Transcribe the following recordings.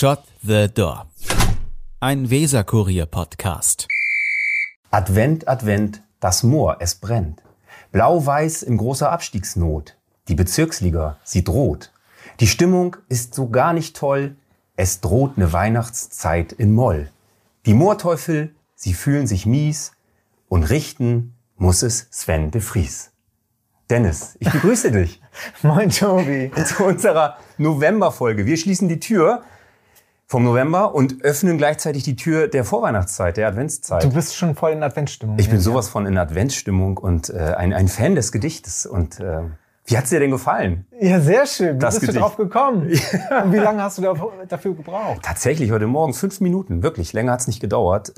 Shut the Door. Ein Weser-Kurier-Podcast. Advent, Advent, das Moor, es brennt. Blau-Weiß in großer Abstiegsnot. Die Bezirksliga, sie droht. Die Stimmung ist so gar nicht toll. Es droht eine Weihnachtszeit in Moll. Die Moorteufel, sie fühlen sich mies. Und richten muss es Sven de Vries. Dennis, ich begrüße dich. Moin Tobi. Zu unserer Novemberfolge. Wir schließen die Tür vom November und öffnen gleichzeitig die Tür der Vorweihnachtszeit, der Adventszeit. Du bist schon voll in Adventsstimmung. Ich bin sowas von in Adventsstimmung und ein Fan des Gedichtes. Und wie hat's dir denn gefallen? Ja, sehr schön. Wie bist Gedicht. du drauf gekommen? Und wie lange hast du dafür gebraucht? Tatsächlich heute Morgen 5 Minuten. Wirklich, länger hat's nicht gedauert.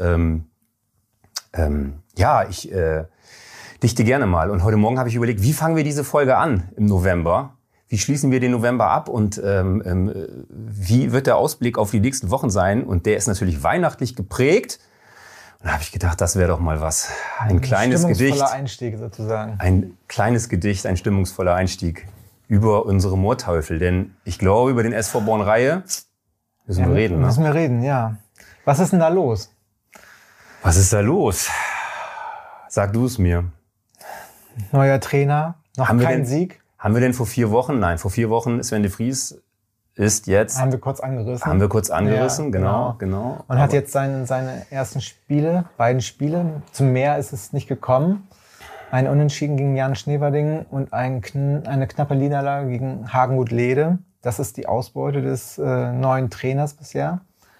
Ich dichte gerne mal. Und heute Morgen habe ich überlegt, wie fangen wir diese Folge an im November? Wie schließen wir den November ab? Und wie wird der Ausblick auf die nächsten Wochen sein? Und der ist natürlich weihnachtlich geprägt. Und da habe ich gedacht, das wäre doch mal was. Ein kleines Gedicht. Ein stimmungsvoller Einstieg sozusagen. Ein kleines Gedicht, ein stimmungsvoller Einstieg über unsere Moorteufel. Denn ich glaube, über den SV Bornreihe müssen wir reden. Ne? Müssen wir reden, ja. Was ist denn da los? Was ist da los? Sag du es mir. Neuer Trainer, noch kein Sieg. Haben wir denn vor 4 Wochen? Nein, vor 4 Wochen Sven de Vries ist jetzt... Haben wir kurz angerissen. Ja, genau. Und hat jetzt seine ersten Spiele, beiden Spiele. Zum mehr ist es nicht gekommen. Ein Unentschieden gegen Jan Schneverding und eine knappe Niederlage gegen Hagenhut-Lede. Das ist die Ausbeute des neuen Trainers bisher.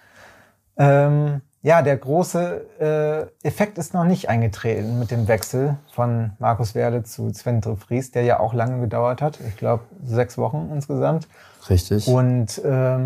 Der große Effekt ist noch nicht eingetreten mit dem Wechsel von Markus Werle zu Sven de Vries, der ja auch lange gedauert hat. Ich glaube 6 Wochen insgesamt. Richtig. Und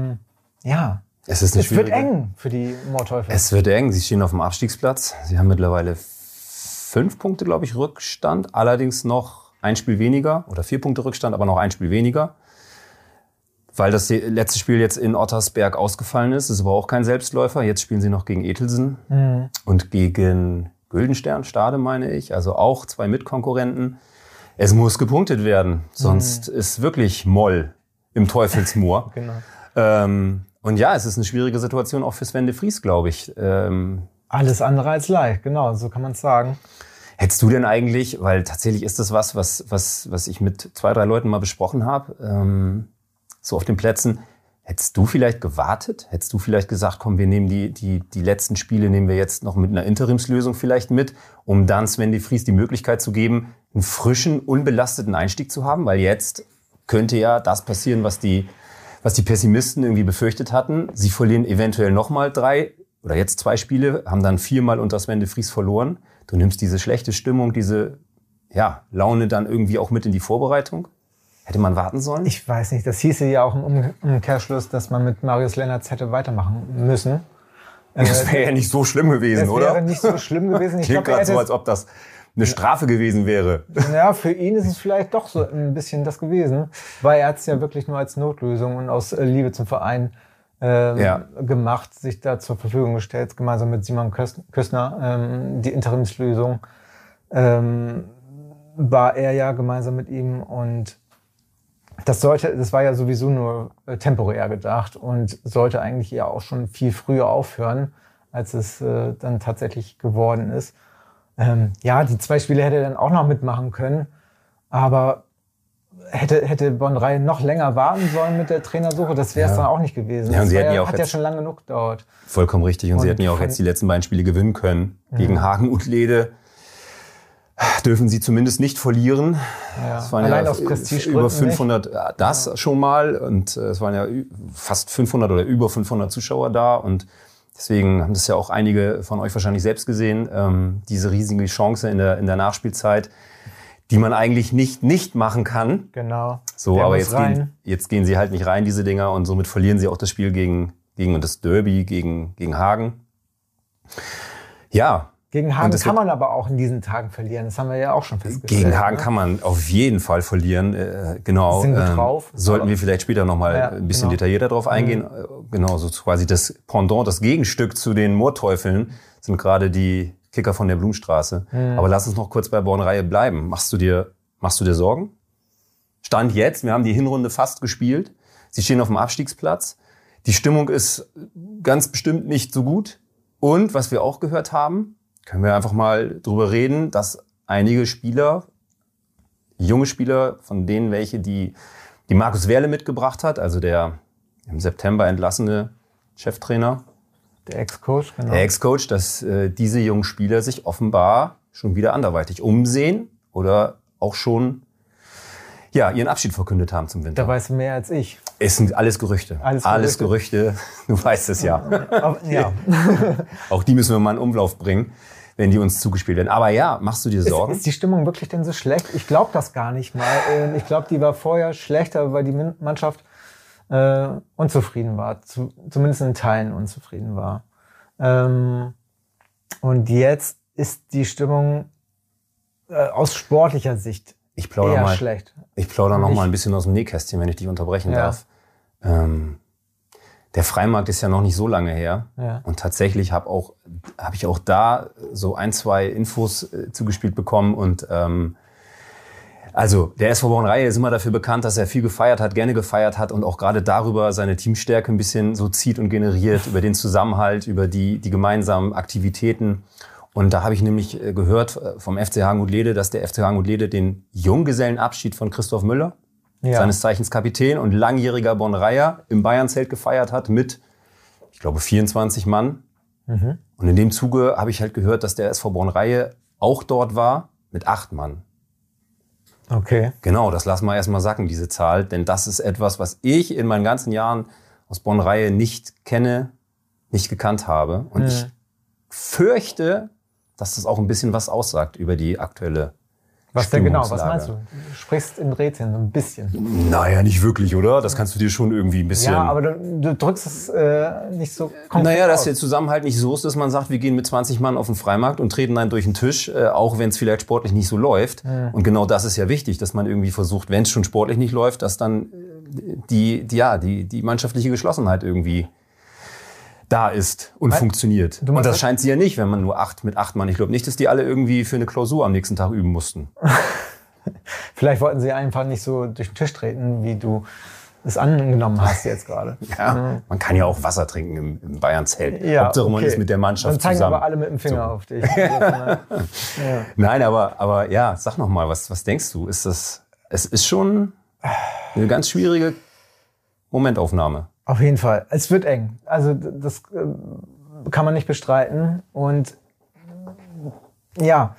es wird eng für die Moorteufel. Es wird eng. Sie stehen auf dem Abstiegsplatz. Sie haben mittlerweile 5 Punkte, glaube ich, Rückstand. Allerdings noch ein Spiel weniger oder 4 Punkte Rückstand, aber noch ein Spiel weniger. Weil das letzte Spiel jetzt in Ottersberg ausgefallen ist. Das ist aber auch kein Selbstläufer. Jetzt spielen sie noch gegen Etelsen und gegen Güldenstern, Stade meine ich. Also auch 2 Mitkonkurrenten. Es muss gepunktet werden. Sonst ist wirklich Moll im Teufelsmoor. Genau. Und ja, es ist eine schwierige Situation auch für Sven de Vries, glaube ich. Alles andere als leicht, genau, so kann man es sagen. Hättest du denn eigentlich, weil tatsächlich ist das was ich mit 2, 3 Leuten mal besprochen habe, so auf den Plätzen. Hättest du vielleicht gewartet? Hättest du vielleicht gesagt, komm, wir nehmen die letzten Spiele nehmen wir jetzt noch mit einer Interimslösung vielleicht mit, um dann Sven de Vries die Möglichkeit zu geben, einen frischen, unbelasteten Einstieg zu haben? Weil jetzt könnte ja das passieren, was die Pessimisten irgendwie befürchtet hatten. Sie verlieren eventuell nochmal 3 oder jetzt 2 Spiele, haben dann 4-mal unter Sven de Vries verloren. Du nimmst diese schlechte Stimmung, diese Laune dann irgendwie auch mit in die Vorbereitung. Hätte man warten sollen? Ich weiß nicht. Das hieße ja auch im Umkehrschluss, dass man mit Marius Lennartz hätte weitermachen müssen. Das wäre ja nicht so schlimm gewesen, oder? Das wäre nicht so schlimm gewesen. Klingt gerade so, als ob das eine Strafe gewesen wäre. Ja, für ihn ist es vielleicht doch so ein bisschen das gewesen. Weil er hat es ja wirklich nur als Notlösung und aus Liebe zum Verein gemacht, sich da zur Verfügung gestellt, gemeinsam mit Simon Köstner. Die Interimslösung war er ja gemeinsam mit ihm und das war ja sowieso nur temporär gedacht und sollte eigentlich ja auch schon viel früher aufhören, als es dann tatsächlich geworden ist. Die 2 Spiele hätte er dann auch noch mitmachen können, aber hätte Bornreihe noch länger warten sollen mit der Trainersuche, das wäre es dann auch nicht gewesen. Ja, und hat ja schon lange genug gedauert. Vollkommen richtig. Und sie hätten ja auch jetzt die letzten beiden Spiele gewinnen können. Gegen Hagenhut-Lede dürfen sie zumindest nicht verlieren. Ja. Es waren allein aus Prestige über 500, das schon mal. Und es waren ja fast 500 oder über 500 Zuschauer da. Und deswegen haben das ja auch einige von euch wahrscheinlich selbst gesehen. Diese riesige Chance in der Nachspielzeit, die man eigentlich nicht machen kann. Genau. So, aber jetzt gehen sie halt nicht rein, diese Dinger. Und somit verlieren sie auch das Spiel gegen das Derby gegen Hagen. Ja. Gegen Hagen kann man aber auch in diesen Tagen verlieren. Das haben wir ja auch schon festgestellt. Gegen Hagen kann man auf jeden Fall verlieren. Genau. Sind wir drauf? Sollten wir vielleicht später nochmal ein bisschen detaillierter drauf eingehen. Genau, so quasi das Pendant, das Gegenstück zu den Moorteufeln sind gerade die Kicker von der Blumenstraße. Aber lass uns noch kurz bei Bornreihe bleiben. Machst du dir Sorgen? Stand jetzt, wir haben die Hinrunde fast gespielt. Sie stehen auf dem Abstiegsplatz. Die Stimmung ist ganz bestimmt nicht so gut. Und was wir auch gehört haben, können wir einfach mal drüber reden, dass einige Spieler, junge Spieler, von denen welche, die Markus Wehrle mitgebracht hat, also der im September entlassene Cheftrainer, Der Ex-Coach, genau. der Ex-Coach, dass diese jungen Spieler sich offenbar schon wieder anderweitig umsehen oder auch schon ihren Abschied verkündet haben zum Winter. Da weißt du mehr als ich. Es sind alles Gerüchte. Alles Gerüchte. Du weißt es ja. Ja. Auch die müssen wir mal in Umlauf bringen, wenn die uns zugespielt werden. Aber ja, machst du dir Sorgen? Ist die Stimmung wirklich denn so schlecht? Ich glaube das gar nicht mal. Ich glaube, die war vorher schlechter, weil die Mannschaft unzufrieden war. Zumindest in Teilen unzufrieden war. Und jetzt ist die Stimmung aus sportlicher Sicht Ich eher schlecht. Ich plaudere noch mal ein bisschen aus dem Nähkästchen, wenn ich dich unterbrechen darf. Der Freimarkt ist ja noch nicht so lange her. Ja. Und tatsächlich habe ich auch da so 1, 2 Infos zugespielt bekommen. Und also der SV Bornreihe ist immer dafür bekannt, dass er viel gefeiert hat, gerne gefeiert hat und auch gerade darüber seine Teamstärke ein bisschen so zieht und generiert, über den Zusammenhalt, über die gemeinsamen Aktivitäten. Und da habe ich nämlich gehört vom FC Hagen-Uddlede, dass der FC Hagen-Uddlede den Junggesellenabschied von Christoph Müller, seines Zeichens Kapitän und langjähriger Bornreiher, im Bayernzelt gefeiert hat mit, ich glaube, 24 Mann. Und in dem Zuge habe ich halt gehört, dass der SV Bornreihe auch dort war mit 8 Mann. Okay. Genau, das lassen wir erstmal sacken, diese Zahl. Denn das ist etwas, was ich in meinen ganzen Jahren aus Bornreihe nicht kenne, nicht gekannt habe. Und ich fürchte, dass das auch ein bisschen was aussagt über die aktuelle Was denn genau? Was Stimmungslage. meinst du? Du sprichst in Rätseln so ein bisschen. Naja, nicht wirklich, oder? Das kannst du dir schon irgendwie ein bisschen... Ja, aber du drückst es nicht so konkret Naja, dass aus. der Zusammenhalt nicht so ist, dass man sagt, wir gehen mit 20 Mann auf den Freimarkt und treten einen durch den Tisch, auch wenn es vielleicht sportlich nicht so läuft. Und genau das ist ja wichtig, dass man irgendwie versucht, wenn es schon sportlich nicht läuft, dass dann die mannschaftliche Geschlossenheit irgendwie da ist und funktioniert. Und das scheint sie ja nicht, wenn man nur mit 8 Mann. Ich glaube nicht, dass die alle irgendwie für eine Klausur am nächsten Tag üben mussten. Vielleicht wollten sie einfach nicht so durch den Tisch treten, wie du es angenommen hast jetzt gerade. Ja, man kann ja auch Wasser trinken im Bayern-Zelt. Ja, Hauptsache man ist mit der Mannschaft Dann zeigen zusammen. aber alle mit dem Finger auf dich. Nein, aber ja, sag noch mal, was denkst du? Es ist schon eine ganz schwierige Momentaufnahme. Auf jeden Fall. Es wird eng. Also das kann man nicht bestreiten. Und ja,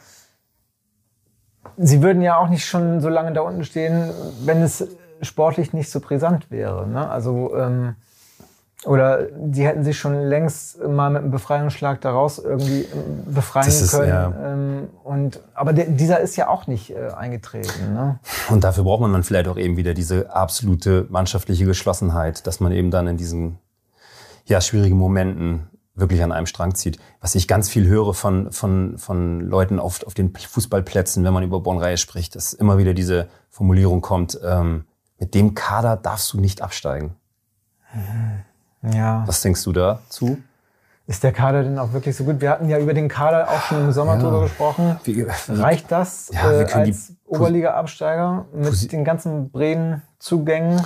sie würden ja auch nicht schon so lange da unten stehen, wenn es sportlich nicht so brisant wäre. Ne? Also oder die hätten sich schon längst mal mit einem Befreiungsschlag daraus irgendwie befreien können. Ja. Aber dieser ist ja auch nicht eingetreten. Ne? Und dafür braucht man dann vielleicht auch eben wieder diese absolute mannschaftliche Geschlossenheit, dass man eben dann in diesen schwierigen Momenten wirklich an einem Strang zieht. Was ich ganz viel höre von Leuten auf den Fußballplätzen, wenn man über Bornreihe spricht, dass immer wieder diese Formulierung kommt, mit dem Kader darfst du nicht absteigen. Ja. Was denkst du dazu? Ist der Kader denn auch wirklich so gut? Wir hatten ja über den Kader auch schon im Sommer drüber gesprochen. Reicht das als Oberliga-Absteiger mit den ganzen Bremen-Zugängen?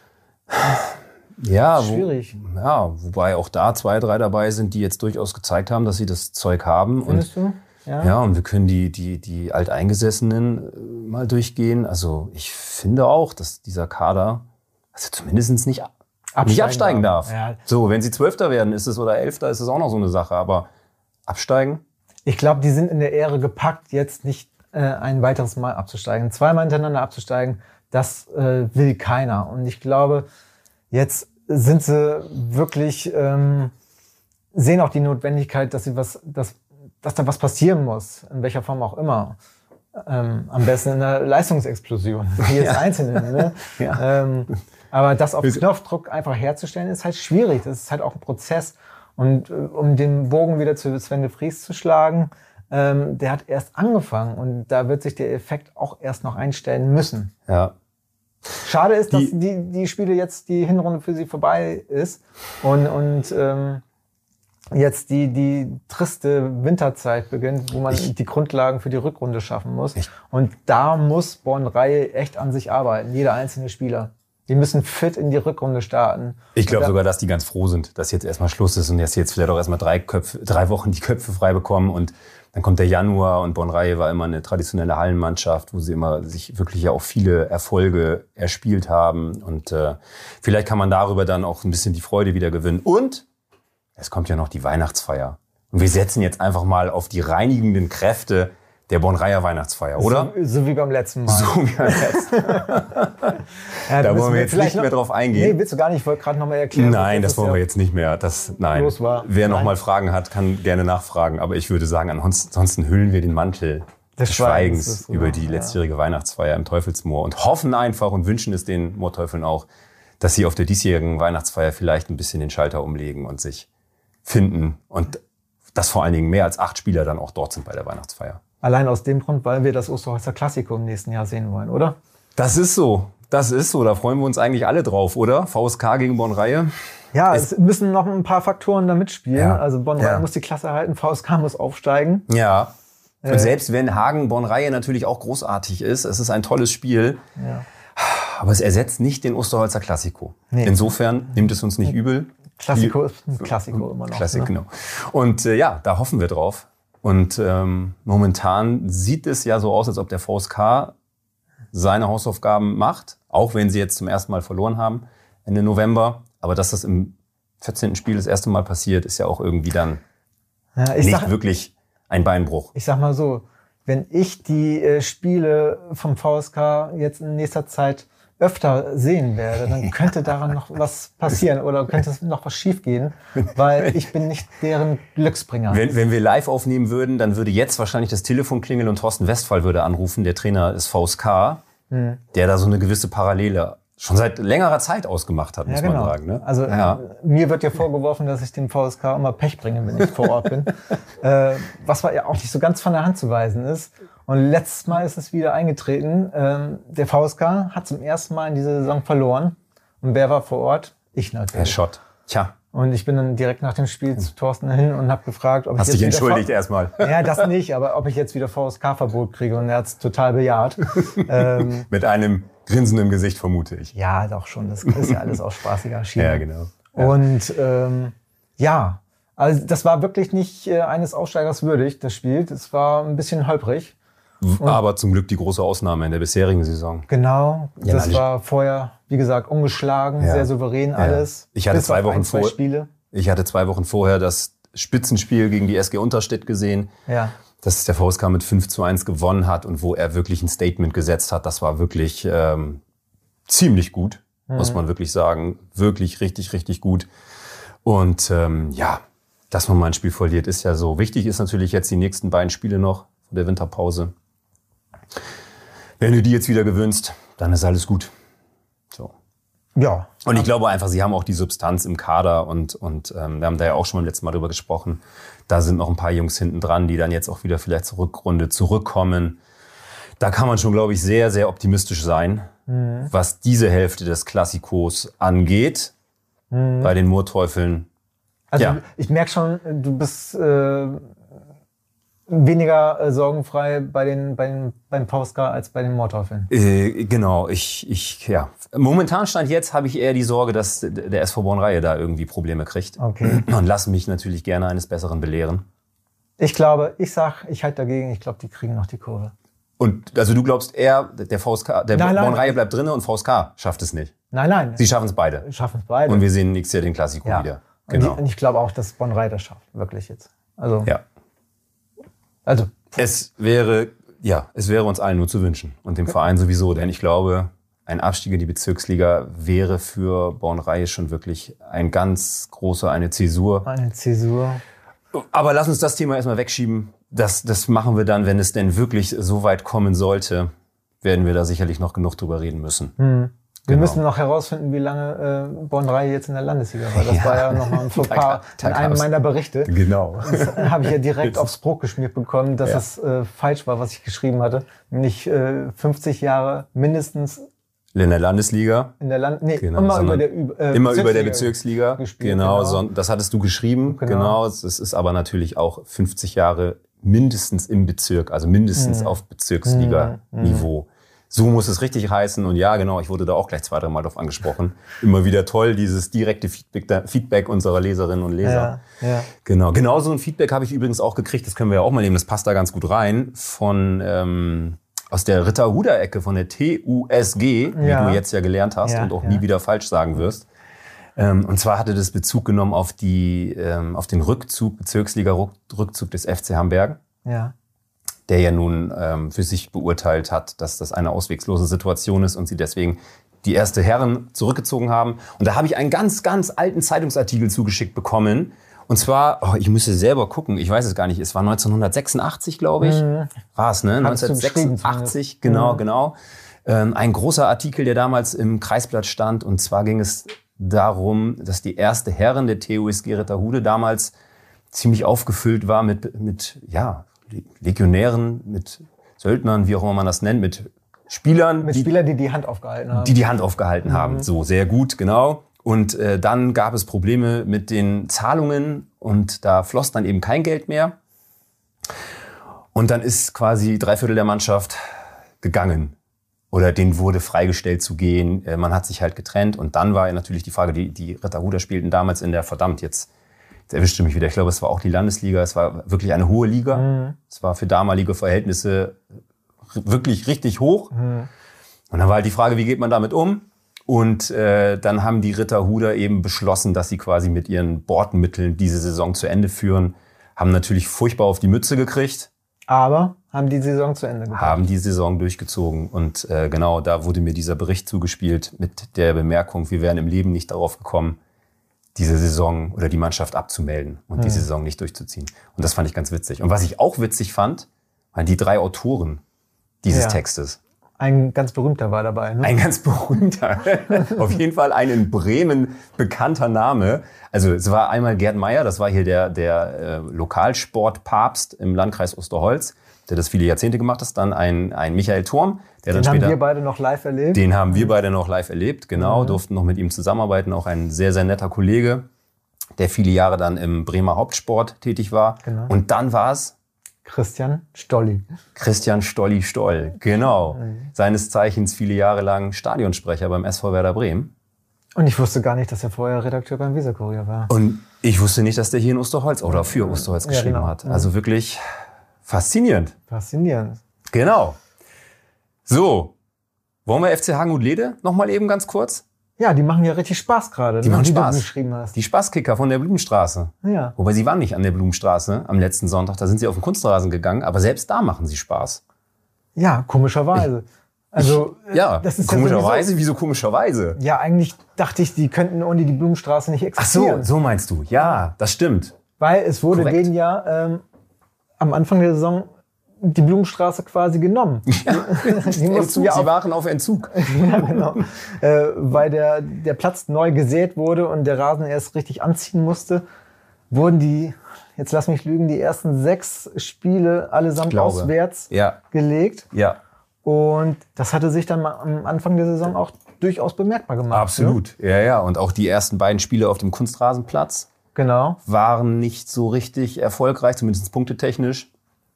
Ja, schwierig. Wobei auch da 2, 3 dabei sind, die jetzt durchaus gezeigt haben, dass sie das Zeug haben. Findest du? Ja, und wir können die Alteingesessenen mal durchgehen. Also ich finde auch, dass dieser Kader zumindest nicht absteigen darf. Ja. So, wenn sie 12. werden, ist es oder 11. ist es auch noch so eine Sache. Aber absteigen? Ich glaube, die sind in der Ehre gepackt, jetzt nicht ein weiteres Mal abzusteigen. 2-mal hintereinander abzusteigen, das will keiner. Und ich glaube, jetzt sind sie wirklich, sehen auch die Notwendigkeit, dass da was passieren muss, in welcher Form auch immer. Am besten in einer Leistungsexplosion, jedes Einzelne. Ne? Ja. Aber das auf Knopfdruck einfach herzustellen, ist halt schwierig. Das ist halt auch ein Prozess. Und um den Bogen wieder zu Sven de Vries zu schlagen, der hat erst angefangen und da wird sich der Effekt auch erst noch einstellen müssen. Ja. Schade ist, dass die Spiele jetzt, die Hinrunde für sie vorbei ist und jetzt die triste Winterzeit beginnt, wo man die Grundlagen für die Rückrunde schaffen muss. Und da muss Bornreihe echt an sich arbeiten, jeder einzelne Spieler. Die müssen fit in die Rückrunde starten. Ich glaube sogar, dass die ganz froh sind, dass jetzt erstmal Schluss ist und dass jetzt vielleicht auch erstmal 3 Wochen die Köpfe frei bekommen und dann kommt der Januar und Bornraie war immer eine traditionelle Hallenmannschaft, wo sie immer sich wirklich ja auch viele Erfolge erspielt haben und vielleicht kann man darüber dann auch ein bisschen die Freude wieder gewinnen. Und es kommt ja noch die Weihnachtsfeier und wir setzen jetzt einfach mal auf die reinigenden Kräfte der Bornraier Weihnachtsfeier, oder? So wie beim letzten Mal. So wie beim letzten Mal. Ja, da wollen wir jetzt nicht mehr drauf eingehen. Nee, willst du gar nicht. Ich wollte gerade noch mal erklären. Nein, das wollen wir jetzt nicht mehr. Nein. Wer noch mal Fragen hat, kann gerne nachfragen. Aber ich würde sagen, ansonsten hüllen wir den Mantel des Schweigens über die letztjährige Weihnachtsfeier im Teufelsmoor und hoffen einfach und wünschen es den Moorteufeln auch, dass sie auf der diesjährigen Weihnachtsfeier vielleicht ein bisschen den Schalter umlegen und sich finden und dass vor allen Dingen mehr als 8 Spieler dann auch dort sind bei der Weihnachtsfeier. Allein aus dem Grund, weil wir das Osterholzer Klassiko im nächsten Jahr sehen wollen, oder? Das ist so. Da freuen wir uns eigentlich alle drauf, oder? VSK gegen Bornraie. Ja, es müssen noch ein paar Faktoren da mitspielen. Ja. Also Bornraie muss die Klasse halten, VSK muss aufsteigen. Ja. Und selbst wenn Hagen-Bornraie natürlich auch großartig ist, es ist ein tolles Spiel, aber es ersetzt nicht den Osterholzer Klassiko. Nee. Insofern nimmt es uns nicht übel. Klassiko ist ein Klassiko immer noch. Klassik, genau. Und da hoffen wir drauf. Und momentan sieht es ja so aus, als ob der VSK seine Hausaufgaben macht, auch wenn sie jetzt zum ersten Mal verloren haben Ende November. Aber dass das im 14. Spiel das erste Mal passiert, ist ja auch irgendwie dann nicht wirklich ein Beinbruch. Ich sag mal so, wenn ich die Spiele vom VSK jetzt in nächster Zeit öfter sehen werde, dann könnte daran noch was passieren oder könnte noch was schiefgehen, weil ich bin nicht deren Glücksbringer. Wenn wir live aufnehmen würden, dann würde jetzt wahrscheinlich das Telefon klingeln und Thorsten Westphal würde anrufen, der Trainer des VSK, der da so eine gewisse Parallele schon seit längerer Zeit ausgemacht hat, muss man sagen. Ne? Also mir wird ja vorgeworfen, dass ich dem VSK immer Pech bringe, wenn ich vor Ort bin. Was ja auch nicht so ganz von der Hand zu weisen ist. Und letztes Mal ist es wieder eingetreten. Der VSK hat zum ersten Mal in dieser Saison verloren. Und wer war vor Ort? Ich natürlich. Herr Schott. Tja. Und ich bin dann direkt nach dem Spiel zu Thorsten hin und habe gefragt, ob Hast ich dich entschuldigt erstmal. Ja, das nicht, aber ob ich jetzt wieder VSK-Verbot kriege. Und er hat es total bejaht. Mit einem Grinsen im Gesicht, vermute ich. Ja, doch schon. Das ist ja alles aus spaßiger Schiene. Ja, genau. Ja. Und also das war wirklich nicht eines Aussteigers würdig, das Spiel. Das war ein bisschen holprig. Aber zum Glück die große Ausnahme in der bisherigen Saison. Genau, das war vorher, wie gesagt, ungeschlagen, sehr souverän alles. Ich hatte 2 Wochen vorher. Ich hatte 2 Wochen vorher das Spitzenspiel gegen die SG Unterstedt gesehen, dass der VSK mit 5:1 gewonnen hat und wo er wirklich ein Statement gesetzt hat. Das war wirklich ziemlich gut, muss man wirklich sagen. Wirklich richtig, richtig gut. Und dass man mal ein Spiel verliert, ist ja so. Wichtig ist natürlich jetzt die nächsten beiden Spiele noch vor der Winterpause. Wenn du die jetzt wieder gewöhnst, dann ist alles gut. So. Ja. Und ich glaube einfach, sie haben auch die Substanz im Kader und wir haben da ja auch schon beim letzten Mal drüber gesprochen. Da sind noch ein paar Jungs hinten dran, die dann jetzt auch wieder vielleicht zur Rückrunde zurückkommen. Da kann man schon, glaube ich, sehr, sehr optimistisch sein, was diese Hälfte des Klassikos angeht. Bei den Moorteufeln. Also ich merke schon, du bist weniger sorgenfrei beim VSK als bei den Moorteufeln. Genau, momentan Stand jetzt habe ich eher die Sorge, dass der SV Bornraie da irgendwie Probleme kriegt. Okay. Und lass mich natürlich gerne eines Besseren belehren. Ich halte dagegen, ich glaube, die kriegen noch die Kurve. Und also du glaubst eher, der VSK, Bornraie bleibt drin und VSK schafft es nicht? Nein. Sie schaffen es beide. Und wir sehen nächstes Jahr den Klassiko wieder. Genau. Und ich glaube auch, dass Bornraie das schafft, wirklich jetzt. Also. Es wäre uns allen nur zu wünschen. Und dem Verein sowieso. Denn ich glaube, ein Abstieg in die Bezirksliga wäre für Bornraie schon wirklich eine Zäsur. Eine Zäsur. Aber lass uns das Thema erstmal wegschieben. Das machen wir dann, wenn es denn wirklich so weit kommen sollte, werden wir da sicherlich noch genug drüber reden müssen. Wir müssen noch herausfinden, wie lange Bornraie jetzt in der Landesliga war. Das war ja nochmal ein Fauxpas in einem meiner Berichte. Genau. Das habe ich ja direkt aufs Brot geschmiert bekommen, dass es falsch war, was ich geschrieben hatte. Nämlich 50 Jahre mindestens in der Landesliga. Immer über der Bezirksliga. Gespielt, genau. Das hattest du geschrieben. Genau. Es ist aber natürlich auch 50 Jahre mindestens im Bezirk, also mindestens auf Bezirksliga-Niveau. So muss es richtig heißen. Und ja, genau, ich wurde da auch gleich 2-3 Mal drauf angesprochen. Immer wieder toll, dieses direkte Feedback unserer Leserinnen und Leser. Ja. Genau. Genauso ein Feedback habe ich übrigens auch gekriegt, das können wir ja auch mal nehmen, das passt da ganz gut rein, von aus der Ritterhuder-Ecke, von der TUSG, wie du jetzt ja gelernt hast und auch nie wieder falsch sagen wirst. Und zwar hatte das Bezug genommen auf den Rückzug, Bezirksliga-Rückzug des FC Hamberg. Ja. Der ja nun für sich beurteilt hat, dass das eine auswegslose Situation ist und sie deswegen die erste Herren zurückgezogen haben. Und da habe ich einen ganz, ganz alten Zeitungsartikel zugeschickt bekommen. Und zwar, ich müsste selber gucken, ich weiß es gar nicht, es war 1986, glaube ich. War es, ne? 1986, genau. Ein großer Artikel, der damals im Kreisblatt stand. Und zwar ging es darum, dass die erste Herren der TUSG Ritterhude damals ziemlich aufgefüllt war mit Legionären, mit Söldnern, wie auch immer man das nennt, mit Spielern. Mit Spielern, die die Hand aufgehalten haben. Die Hand aufgehalten haben. So, sehr gut, genau. Und dann gab es Probleme mit den Zahlungen und da floss dann eben kein Geld mehr. Und dann ist quasi 3/4 der Mannschaft gegangen. Oder denen wurde freigestellt zu gehen. Man hat sich halt getrennt. Und dann war natürlich die Frage, die Ritterhuder spielten damals in der, jetzt erwischte mich wieder. Ich glaube, es war auch die Landesliga. Es war wirklich eine hohe Liga. Es war für damalige Verhältnisse wirklich richtig hoch. Und dann war halt die Frage, wie geht man damit um? Und dann haben die Ritterhuder eben beschlossen, dass sie quasi mit ihren Bordmitteln diese Saison zu Ende führen. Haben natürlich furchtbar auf die Mütze gekriegt. Aber haben die Saison zu Ende gebracht. Haben die Saison durchgezogen. Und genau, da wurde mir dieser Bericht zugespielt mit der Bemerkung, wir wären im Leben nicht darauf gekommen, diese Saison oder die Mannschaft abzumelden und die Saison nicht durchzuziehen. Und das fand ich ganz witzig. Und was ich auch witzig fand, waren die 3 Autoren dieses Textes. Ein ganz berühmter war dabei, ne? Ein ganz berühmter. Auf jeden Fall ein in Bremen bekannter Name. Also es war einmal Gerd Meyer, das war hier der Lokalsportpapst im Landkreis Osterholz, der das viele Jahrzehnte gemacht hat. Dann ein Michael Thurm, der dann später... Den haben wir beide noch live erlebt. Den haben wir beide noch live erlebt, genau. Durften noch mit ihm zusammenarbeiten. Auch ein sehr, sehr netter Kollege, der viele Jahre dann im Bremer Hauptsport tätig war. Genau. Und dann war es... Christian Stolli, Stoll, genau. Seines Zeichens viele Jahre lang Stadionsprecher beim SV Werder Bremen. Und ich wusste gar nicht, dass er vorher Redakteur beim Weserkurier war. Und ich wusste nicht, dass der hier in Osterholz oder für Osterholz geschrieben hat. Also wirklich faszinierend. Faszinierend. Genau. So, wollen wir FC Hagenhut-Lede noch mal eben ganz kurz? Ja, die machen ja richtig Spaß gerade, Die machen Spaß. du geschrieben hast. Die Spaßkicker von der Blumenstraße. Ja. Wobei sie waren nicht an der Blumenstraße am letzten Sonntag, da sind sie auf den Kunstrasen gegangen, aber selbst da machen sie Spaß. Ja, komischerweise. Das ist komischerweise. Ja, wieso komischerweise? ja, eigentlich dachte ich, die könnten ohne die Blumenstraße nicht Ach so, existieren. so meinst du. Ja, das stimmt. Weil es wurde Korrekt. denen ja am Anfang der Saison die Blumenstraße quasi genommen. Die mussten ja Sie waren auf Entzug. ja, genau. Weil der Platz neu gesät wurde und der Rasen erst richtig anziehen musste, wurden die, jetzt lass mich lügen, die ersten 6 Spiele allesamt auswärts gelegt. Ja. Und das hatte sich dann mal am Anfang der Saison auch durchaus bemerkbar gemacht. Absolut. Ne? Ja. Und auch die ersten beiden Spiele auf dem Kunstrasenplatz Genau. waren nicht so richtig erfolgreich, zumindest punktetechnisch.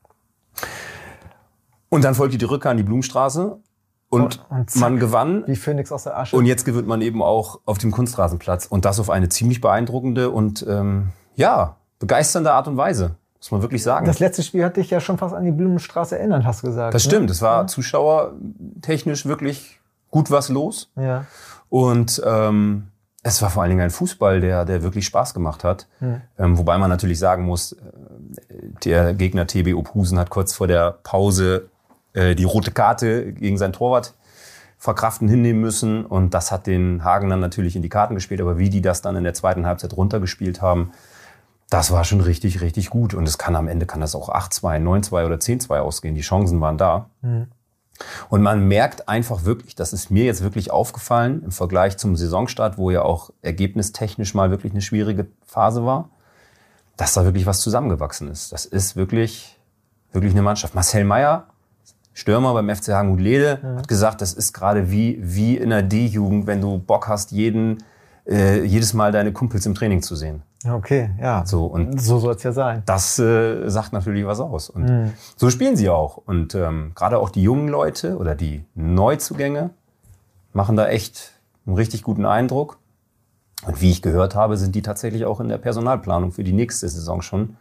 Und dann folgte die Rückkehr an die Blumenstraße und zack, man gewann. Wie Phönix aus der Asche. Und jetzt gewinnt man eben auch auf dem Kunstrasenplatz. Und das auf eine ziemlich beeindruckende und begeisternde Art und Weise, muss man wirklich sagen. Das letzte Spiel hat dich ja schon fast an die Blumenstraße erinnert, hast du gesagt. Das ne? stimmt, es war zuschauertechnisch wirklich gut was los. Ja. Und es war vor allen Dingen ein Fußball, der wirklich Spaß gemacht hat. Wobei man natürlich sagen muss, der Gegner TB Ophusen hat kurz vor der Pause die rote Karte gegen seinen Torwart verkraften hinnehmen müssen. Und das hat den Hagenern natürlich in die Karten gespielt. Aber wie die das dann in der zweiten Halbzeit runtergespielt haben, das war schon richtig, richtig gut. Und am Ende kann das auch 8-2, 9-2 oder 10-2 ausgehen. Die Chancen waren da. Und man merkt einfach wirklich, das ist mir jetzt wirklich aufgefallen, im Vergleich zum Saisonstart, wo ja auch ergebnistechnisch mal wirklich eine schwierige Phase war, dass da wirklich was zusammengewachsen ist. Das ist wirklich eine Mannschaft. Marcel Meyer, Stürmer beim FC Hagenhut-Lede, hat gesagt, das ist gerade wie in der D-Jugend, wenn du Bock hast, jedes Mal deine Kumpels im Training zu sehen. Okay, ja. Und so soll es ja sein. das sagt natürlich was aus. Und so spielen sie auch. Und gerade auch die jungen Leute oder die Neuzugänge machen da echt einen richtig guten Eindruck. Und wie ich gehört habe, sind die tatsächlich auch in der Personalplanung für die nächste Saison schon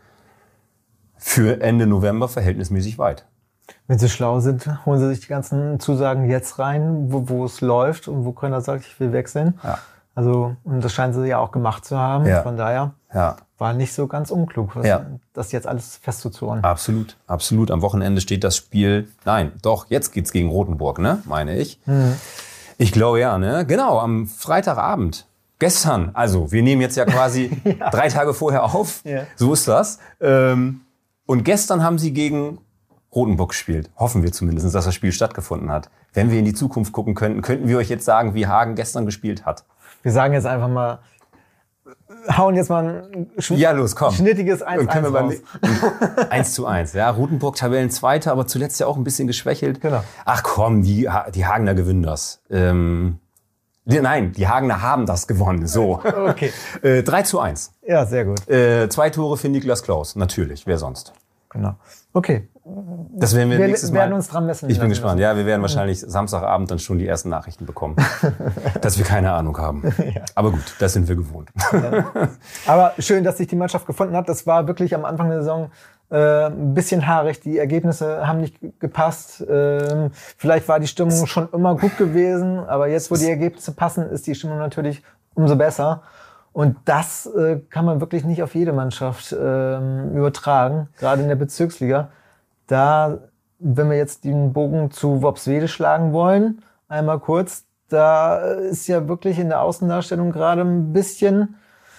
für Ende November verhältnismäßig weit. Wenn sie schlau sind, holen sie sich die ganzen Zusagen jetzt rein, wo es läuft und wo Kölner sagt, ich will wechseln. Ja. Also, und das scheinen sie ja auch gemacht zu haben. Ja. Von daher war nicht so ganz unklug, das jetzt alles festzuzurren. Absolut, absolut. Am Wochenende steht das Spiel. Nein, doch, jetzt geht's gegen Rotenburg, ne? Meine ich. Ich glaube ja, ne? Genau, am Freitagabend. Gestern. Also, wir nehmen jetzt ja quasi 3 Tage vorher auf. Ja. So ist das. Und gestern haben sie gegen Rotenburg gespielt. Hoffen wir zumindest, dass das Spiel stattgefunden hat. Wenn wir in die Zukunft gucken könnten wir euch jetzt sagen, wie Hagen gestern gespielt hat. Wir sagen jetzt einfach mal, hauen jetzt mal ein schnittiges 1-1 raus. 1:1. Ja, Rotenburg Tabellenzweiter, aber zuletzt ja auch ein bisschen geschwächelt. Genau. Ach komm, die Hagener gewinnen das. Nein, die Hagener haben das gewonnen. So. Okay. 3:1. Ja, sehr gut. 2 Tore für Niklas Klaus. Natürlich, wer sonst? Genau. Okay. Das werden wir nächstes Mal. Wir werden uns dran messen. Ich bin gespannt. Ja, wir werden wahrscheinlich Samstagabend dann schon die ersten Nachrichten bekommen, dass wir keine Ahnung haben. Ja. Aber gut, das sind wir gewohnt. Ja. Aber schön, dass sich die Mannschaft gefunden hat. Das war wirklich am Anfang der Saison ein bisschen haarig. Die Ergebnisse haben nicht gepasst. Vielleicht war die Stimmung schon immer gut gewesen, aber jetzt, wo die Ergebnisse passen, ist die Stimmung natürlich umso besser. Und das kann man wirklich nicht auf jede Mannschaft übertragen, gerade in der Bezirksliga. Da, wenn wir jetzt den Bogen zu Worpswede schlagen wollen, einmal kurz, da ist ja wirklich in der Außendarstellung gerade ein bisschen,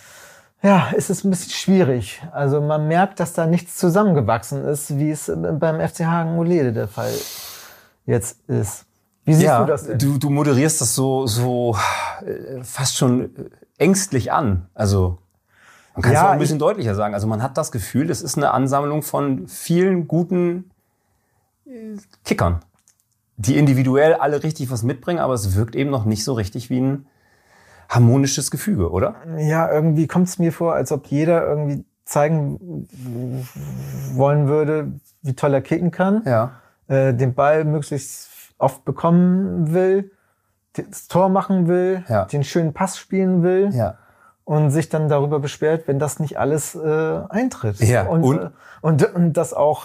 ist es ein bisschen schwierig. Also man merkt, dass da nichts zusammengewachsen ist, wie es beim FC Hagen-Ohlede der Fall jetzt ist. Wie siehst du das denn? Du moderierst das so fast schon ängstlich an. Also man kann es auch ein bisschen deutlicher sagen. Also man hat das Gefühl, es ist eine Ansammlung von vielen guten Kickern, die individuell alle richtig was mitbringen, aber es wirkt eben noch nicht so richtig wie ein harmonisches Gefüge, oder? Ja, irgendwie kommt es mir vor, als ob jeder irgendwie zeigen wollen würde, wie toll er kicken kann, den Ball möglichst oft bekommen will, das Tor machen will, den schönen Pass spielen will und sich dann darüber beschwert, wenn das nicht alles eintritt. Ja. Und das auch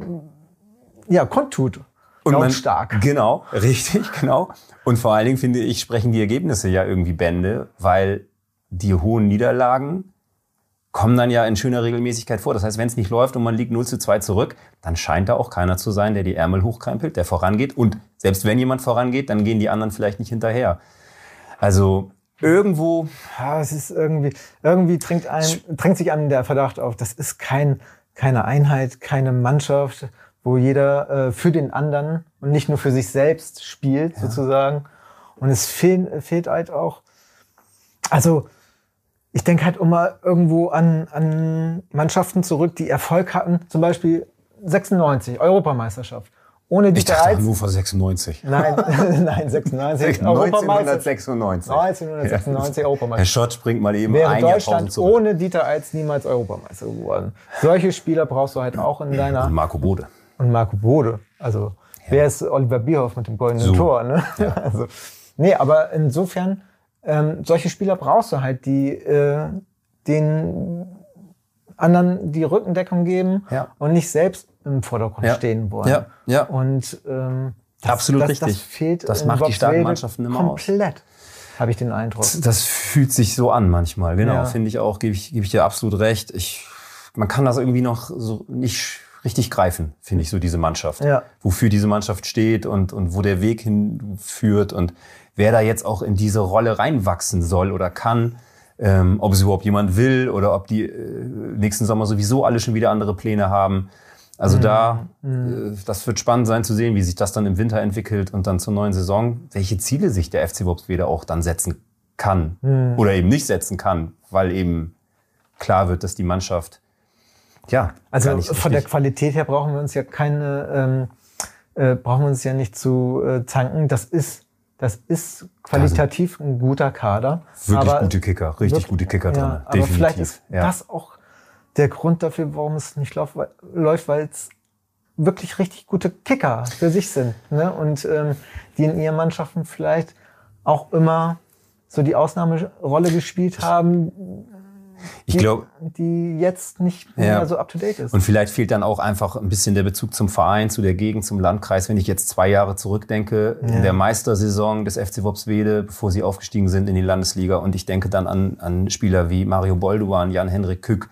kundtut. Und stark. Genau, richtig, genau. Und vor allen Dingen, finde ich, sprechen die Ergebnisse ja irgendwie Bände, weil die hohen Niederlagen kommen dann ja in schöner Regelmäßigkeit vor. Das heißt, wenn es nicht läuft und man liegt 0:2 zurück, dann scheint da auch keiner zu sein, der die Ärmel hochkrempelt, der vorangeht. Und selbst wenn jemand vorangeht, dann gehen die anderen vielleicht nicht hinterher. Also irgendwo... Ja, es ist irgendwie drängt sich einem der Verdacht auf, das ist keine Einheit, keine Mannschaft, wo jeder für den anderen und nicht nur für sich selbst spielt, sozusagen. Und es fehlt halt auch, also ich denke halt immer irgendwo an Mannschaften zurück, die Erfolg hatten, zum Beispiel 96, Europameisterschaft. Ohne Dieter Eitz. Ich dachte Hannover 96. Nein, 96. 1996. 1996 Europameister. Herr Schott springt mal eben wäre ein Jahr Deutschland zurück. ohne Dieter Eitz niemals Europameister geworden. Solche Spieler brauchst du halt auch in deiner... Und Marco Bode. Also, wer ist Oliver Bierhoff mit dem goldenen Tor? Ne? Ja. Also, nee, aber insofern, solche Spieler brauchst du halt, die den anderen die Rückendeckung geben und nicht selbst im Vordergrund stehen wollen. Ja. Und absolut richtig. Das fehlt das macht die starken Mannschaften immer komplett, habe ich den Eindruck. Das fühlt sich so an manchmal, genau. Finde ich auch, gebe ich dir absolut recht. Man kann das irgendwie noch so nicht richtig greifen, finde ich, so diese Mannschaft. Ja. Wofür diese Mannschaft steht und wo der Weg hinführt und wer da jetzt auch in diese Rolle reinwachsen soll oder kann. Ob es überhaupt jemand will oder ob die nächsten Sommer sowieso alle schon wieder andere Pläne haben. Also das wird spannend sein zu sehen, wie sich das dann im Winter entwickelt und dann zur neuen Saison, welche Ziele sich der FC Worpswede auch dann setzen kann oder eben nicht setzen kann, weil eben klar wird, dass die Mannschaft also von der Qualität her brauchen wir uns ja nicht zu zanken. Das ist das ist qualitativ ein guter Kader. Wirklich aber gute Kicker, richtig gute Kicker drin. aber definitiv. vielleicht ist das auch der Grund dafür, warum es nicht läuft, weil es wirklich richtig gute Kicker für sich sind. Ne? Und die in ihren Mannschaften vielleicht auch immer so die Ausnahmerolle gespielt haben, Ich glaube, die jetzt nicht mehr so up-to-date ist. Und vielleicht fehlt dann auch einfach ein bisschen der Bezug zum Verein, zu der Gegend, zum Landkreis. Wenn ich jetzt 2 Jahre zurückdenke, in der Meistersaison des FC Worpswede, bevor sie aufgestiegen sind in die Landesliga, und ich denke dann an Spieler wie Mario Bolduan, Jan-Henrik Kück.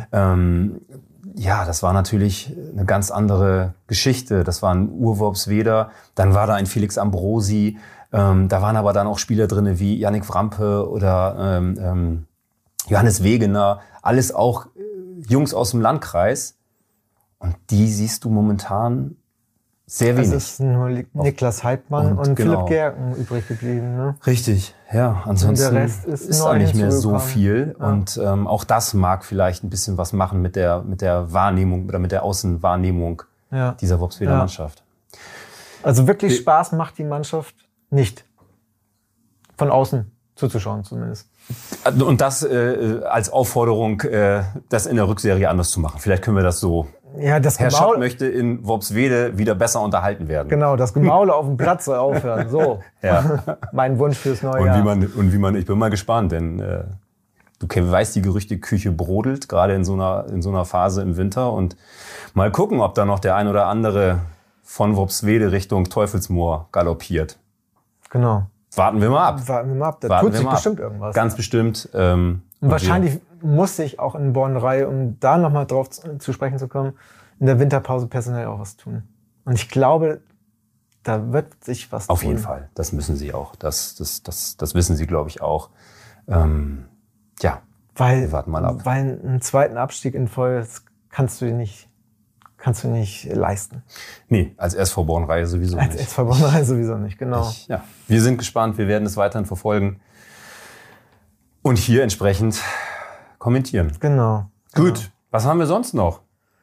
Das war natürlich eine ganz andere Geschichte. Das war ein Ur-Worpsweder. Dann war da ein Felix Ambrosi. Da waren aber dann auch Spieler drin wie Yannick Wrampe oder Johannes Wegener, alles auch Jungs aus dem Landkreis. Und die siehst du momentan sehr wenig. Es ist nur Niklas Heidmann und Philipp Gerken übrig geblieben. Ne? Richtig, ja. Ansonsten und der Rest ist da nicht mehr so hinzugekommen. viel. Ja. Und auch das mag vielleicht ein bisschen was machen mit der Wahrnehmung oder mit der Außenwahrnehmung dieser Worpsweder Mannschaft. Also wirklich Spaß macht die Mannschaft nicht. Von außen zuzuschauen zumindest. Und das als Aufforderung, das in der Rückserie anders zu machen. Vielleicht können wir das so. Ja, das Herr Schapp möchte in Worpswede wieder besser unterhalten werden. Genau, das Gemaule auf dem Platz soll aufhören. So, mein Wunsch fürs neue Jahr. Ich bin mal gespannt, denn du weißt, die Gerüchteküche brodelt, gerade in so einer Phase im Winter. Und mal gucken, ob da noch der ein oder andere von Worpswede Richtung Teufelsmoor galoppiert. Genau. Warten wir mal ab. Da tut sich bestimmt irgendwas. Ganz bestimmt. Und wahrscheinlich muss sich auch in Bornrei, um da nochmal drauf zu sprechen zu kommen, in der Winterpause personell auch was tun. Und ich glaube, da wird sich was tun. Auf jeden Fall. Das müssen sie auch. Das wissen sie, glaube ich, auch. Wir warten mal ab. Weil einen zweiten Abstieg in Folge kannst du nicht leisten. Nee, als SV Bornrei sowieso nicht. Als SV Bornrei sowieso nicht, genau. Wir sind gespannt, wir werden es weiterhin verfolgen und hier entsprechend kommentieren. Genau. Gut, was haben wir sonst noch?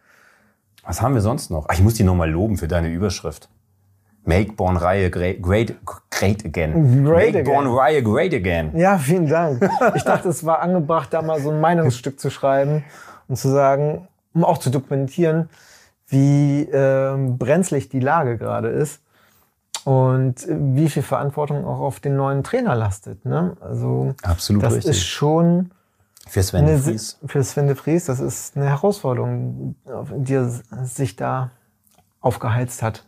Ich muss dich nochmal loben für deine Überschrift. Make Bornrei great again. Make Bornrei great again. Ja, vielen Dank. Ich dachte, es war angebracht, da mal so ein Meinungsstück zu schreiben und zu sagen, um auch zu dokumentieren, wie brenzlig die Lage gerade ist und wie viel Verantwortung auch auf den neuen Trainer lastet. Ne? Also absolut das richtig. Ist schon für Sven de Vries. Für Sven de Vries, das ist eine Herausforderung, die er sich da aufgeheizt hat.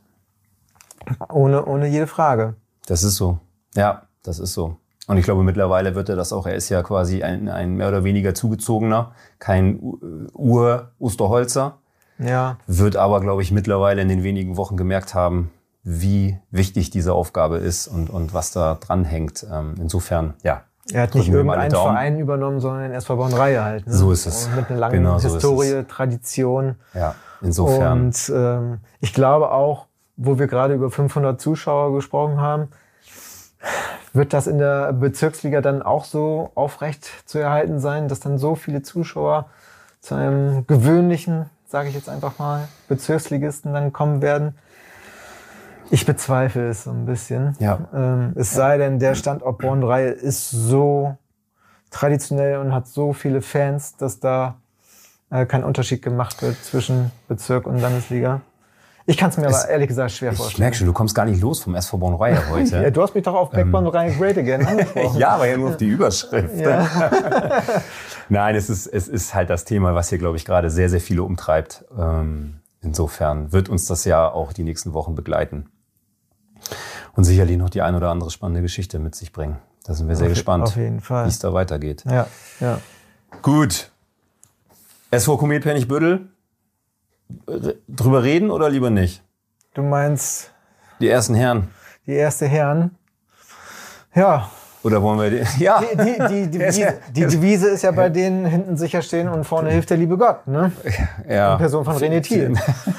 Ohne jede Frage. Das ist so. Ja, das ist so. Und ich glaube, mittlerweile wird er das auch. Er ist ja quasi ein mehr oder weniger Zugezogener, kein Ur-Osterholzer. Ja. Wird aber, glaube ich, mittlerweile in den wenigen Wochen gemerkt haben, wie wichtig diese Aufgabe ist und was da dran hängt. Insofern, ja. Er hat nicht irgendeinen Verein übernommen, sondern den SV Bornrei halt. Ne? So ist es. Und mit einer langen Historie, Tradition. Ja, insofern. Und ich glaube auch, wo wir gerade über 500 Zuschauer gesprochen haben, wird das in der Bezirksliga dann auch so aufrecht zu erhalten sein, dass dann so viele Zuschauer zu einem gewöhnlichen, sage ich jetzt einfach mal, Bezirksligisten dann kommen werden? Ich bezweifle es so ein bisschen. Ja. Es sei denn, der Standort Bornrei ist so traditionell und hat so viele Fans, dass da kein Unterschied gemacht wird zwischen Bezirk und Landesliga. Ich kann es mir aber ehrlich gesagt schwer vorstellen. Ich merke schon, du kommst gar nicht los vom SV Bornrei heute. Ja, du hast mich doch auf Back Bornrei Great Again angesprochen. Ja, aber ja nur auf die Überschrift. Ja. Nein, es ist halt das Thema, was hier, glaube ich, gerade sehr, sehr viele umtreibt. Insofern wird uns das ja auch die nächsten Wochen begleiten. Und sicherlich noch die ein oder andere spannende Geschichte mit sich bringen. Da sind wir sehr gespannt, auf jeden Fall, wie es da weitergeht. Ja. Gut. SV Komet Penich-Bödel. Drüber reden oder lieber nicht? Du meinst... Die ersten Herren. Die erste Herren. Ja. Oder wollen wir ja. Die Devise ist ja bei denen hinten sicher stehen und vorne hilft der liebe Gott, ne? Ja. In Person von René Thiel.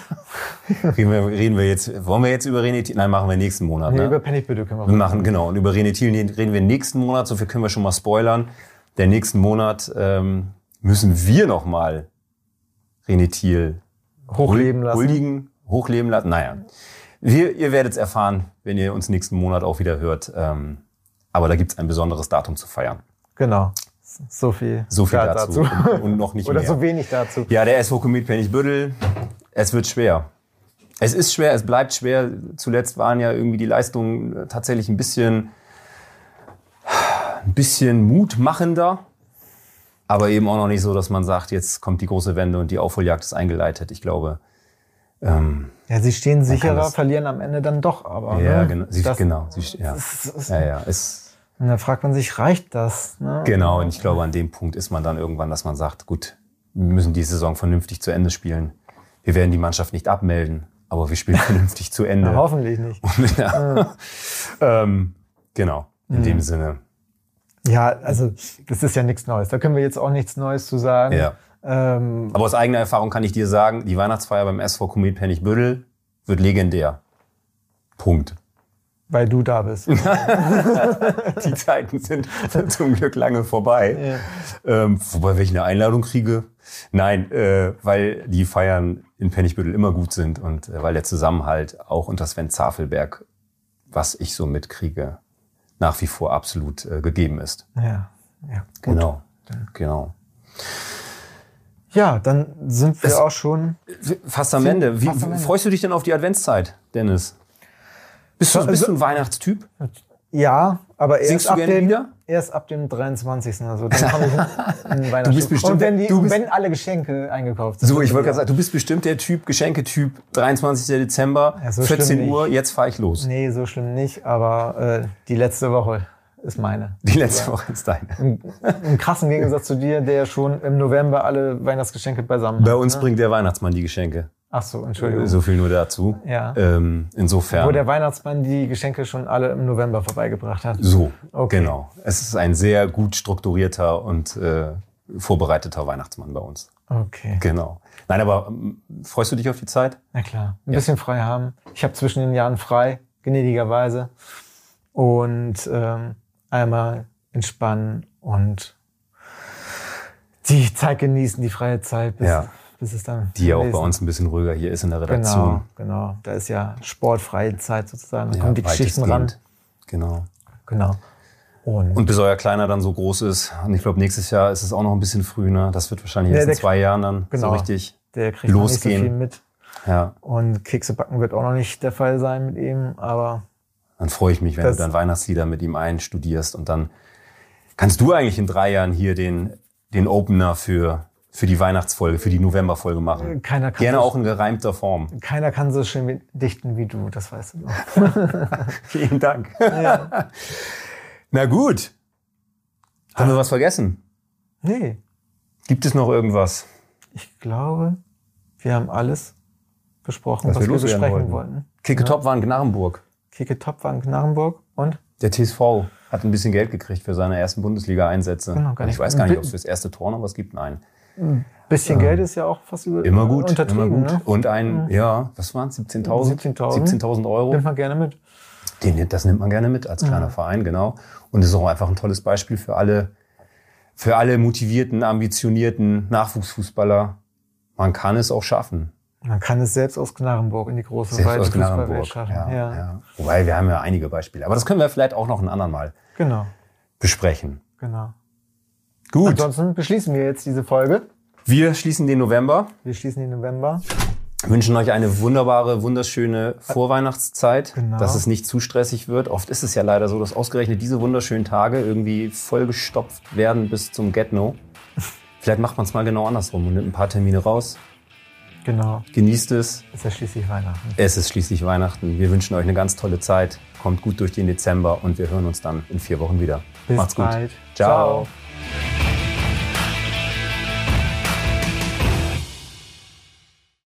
Reden wir jetzt, wollen wir jetzt über René Thiel? Nein, machen wir nächsten Monat. Nee, ne? über Penich-Bödel können wir machen. Genau. Und über René Thiel reden wir nächsten Monat. So viel können wir schon mal spoilern. Der nächsten Monat müssen wir noch mal René Thiel hochleben lassen. Hochleben lassen. Naja. Ihr werdet es erfahren, wenn ihr uns nächsten Monat auch wieder hört. Aber da gibt es ein besonderes Datum zu feiern. Genau. So viel dazu. Und noch nicht Oder mehr. so wenig dazu. Ja, der SV Komet Penich-Büttel, es wird schwer. Es ist schwer, es bleibt schwer. Zuletzt waren ja irgendwie die Leistungen tatsächlich ein bisschen mutmachender. Aber eben auch noch nicht so, dass man sagt, jetzt kommt die große Wende und die Aufholjagd ist eingeleitet. Ich glaube... ja, sie stehen sicherer, verlieren am Ende dann doch. Aber, ja, ne? genau. Und da fragt man sich, reicht das? Ne? Genau, und ich glaube, an dem Punkt ist man dann irgendwann, dass man sagt, gut, wir müssen die Saison vernünftig zu Ende spielen. Wir werden die Mannschaft nicht abmelden, aber wir spielen vernünftig zu Ende. Na, hoffentlich nicht. Genau, in dem Sinne. Ja, also das ist ja nichts Neues. Da können wir jetzt auch nichts Neues zu sagen. Ja. Aber aus eigener Erfahrung kann ich dir sagen, die Weihnachtsfeier beim SV Komet Penich-Büttel wird legendär. Punkt. Weil du da bist. Die Zeiten sind zum Glück lange vorbei. Ja. Wobei, wenn ich eine Einladung kriege? Nein, weil die Feiern in Penich-Büttel immer gut sind und weil der Zusammenhalt auch unter Sven Zafelberg, was ich so mitkriege, nach wie vor absolut gegeben ist. Ja, gut. Genau. Ja, dann sind wir auch schon fast am Ende. Freust du dich denn auf die Adventszeit, Dennis? Bist du ein Weihnachtstyp? Ja, aber erst ab dem 23. Also dann komme ich in Weihnachtsstimmung. Und wenn alle Geschenke eingekauft sind. So, ich wollte gerade sagen, du bist bestimmt der Geschenketyp, 23. Dezember, ja, so 14 Uhr, jetzt fahre ich los. Nee, so schlimm nicht, aber die letzte Woche ist meine. Die letzte Woche ist deine. Im krassen Gegensatz zu dir, der schon im November alle Weihnachtsgeschenke beisammen hat. Bei uns bringt der Weihnachtsmann die Geschenke. Ach so, Entschuldigung. So viel nur dazu. Ja. Insofern. Wo der Weihnachtsmann die Geschenke schon alle im November vorbeigebracht hat. So, okay. Genau. Es ist ein sehr gut strukturierter und vorbereiteter Weihnachtsmann bei uns. Okay. Genau. Nein, aber freust du dich auf die Zeit? Na klar. Ein bisschen frei haben. Ich habe zwischen den Jahren frei, gnädigerweise. Und einmal entspannen und die Zeit genießen, die freie Zeit, bis es dann... Die ja auch bei uns ein bisschen ruhiger hier ist in der Redaktion. Genau. Da ist ja sportfreie Zeit sozusagen. Da kommen die Geschichten ran. Genau. Und bis euer Kleiner dann so groß ist, und ich glaube, nächstes Jahr ist es auch noch ein bisschen früh, ne? Das wird wahrscheinlich erst in 2 Jahren dann so richtig der kriegt losgehen. Nicht so viel mit. Ja. Und Kekse backen wird auch noch nicht der Fall sein mit ihm, aber... Dann freue ich mich, wenn du dann Weihnachtslieder mit ihm einstudierst und dann kannst du eigentlich in 3 Jahren hier den Opener für die Weihnachtsfolge, für die Novemberfolge machen. Gerne auch in gereimter Form. Keiner kann so schön dichten wie du, das weißt du doch. Vielen Dank. Ja. Na gut. Haben wir was vergessen? Nee. Gibt es noch irgendwas? Ich glaube, wir haben alles besprochen, was wir besprechen wollten. Kicketop war in Gnarrenburg. Kicketop war in Gnarrenburg und? Der TSV hat ein bisschen Geld gekriegt für seine ersten Bundesliga-Einsätze. Genau, ich weiß gar nicht, ob es für das erste Tor noch was gibt. Nein. Ein bisschen Geld ist ja auch fast immer gut, untertrieben. Immer gut. Ne? Und was waren es? 17.000 Euro. Nimmt man gerne mit. Das nimmt man gerne mit als kleiner Verein, genau. Und ist auch einfach ein tolles Beispiel für alle motivierten, ambitionierten Nachwuchsfußballer. Man kann es auch schaffen. Man kann es selbst aus Gnarrenburg in die große weite Fußballwelt schaffen. Ja. Wobei, wir haben ja einige Beispiele. Aber das können wir vielleicht auch noch ein anderen Mal besprechen. Genau. Gut. Ansonsten beschließen wir jetzt diese Folge. Wir schließen den November. Wünschen euch eine wunderschöne Vorweihnachtszeit, dass es nicht zu stressig wird. Oft ist es ja leider so, dass ausgerechnet diese wunderschönen Tage irgendwie vollgestopft werden bis zum Get-No. Vielleicht macht man es mal genau andersrum und nimmt ein paar Termine raus. Genau. Genießt es. Es ist schließlich Weihnachten. Es ist schließlich Weihnachten. Wir wünschen euch eine ganz tolle Zeit. Kommt gut durch den Dezember und wir hören uns dann in 4 Wochen wieder. Bis Macht's gut. bald. Ciao.